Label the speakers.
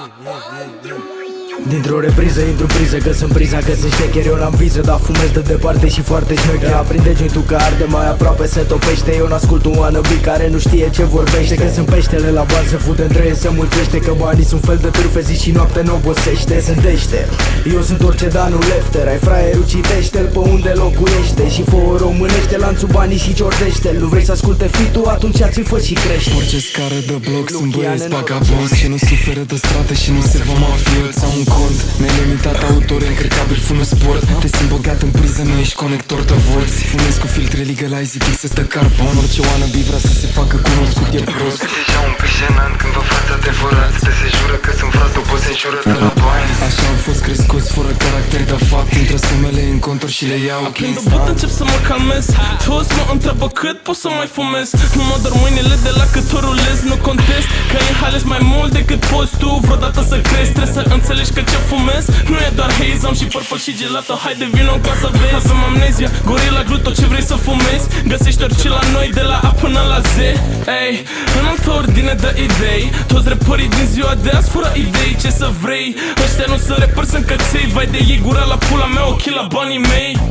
Speaker 1: Dintr-o repriză intru priză, că sunt priza, că sunt ștecher. Eu n-am viză, dar fumez de departe și foarte șmecher. Aprinde jointul că arde, mai aproape se topește. Eu n-ascult un wannabe care nu știe ce vorbește. Că sunt peștele la bază, fute între ei, se mulțește. Că banii sunt fel de târfe, zi și noapte n-obosește. Sunt deșter, eu sunt orice, dar nu lefter. Ai fraierul, citește-l pe unde locuiește. Și fă românește, lanțul banii și ciordește-l. Nu vrei să asculte fitul, atunci ți-l fă și crește.
Speaker 2: Orice scară de bloc sunt băieți vagabonzi și nu suferă de strată și nu se vă mafioți. Au un cont nelimitat, autor încărcabil, fumă sport. Te simt băgat în priză, nu ești conector de volți. Fumez cu filtre legalize, fixes de carbon. Orice wannabe vrea să se facă cunoscut, e prost.
Speaker 3: Deja un pic jenant când vă frați adevărați. Te se jură că sunt frați, după se înjură de la bani.
Speaker 2: Așa au fost crescuți, fără caracter de fapt. Intră sumele în conturi și le iau.
Speaker 4: Când o băt încep să mă calmez. Toți mă întreabă cât pot să mai fumez. Nu mă dor mâinile de la cât o rulez. Nu contest că inhalez mai mult decât poți tu vreodată să crezi. Trebuie să înțelegi că ce fumez nu e doar haze. Am și purple și gelato, haide vino ca să vezi. Avem amnezia, gorila, glut, tot ce vrei să fumezi. Găsești orice la noi de la A până la Z. Ei, în altă ordine de idei. Toți rapperii din ziua de azi fără idei. Ce să vrei, ăștia nu sunt rapperi, sunt căței. Vai de ei, gura la pula mea, ochii la banii mei.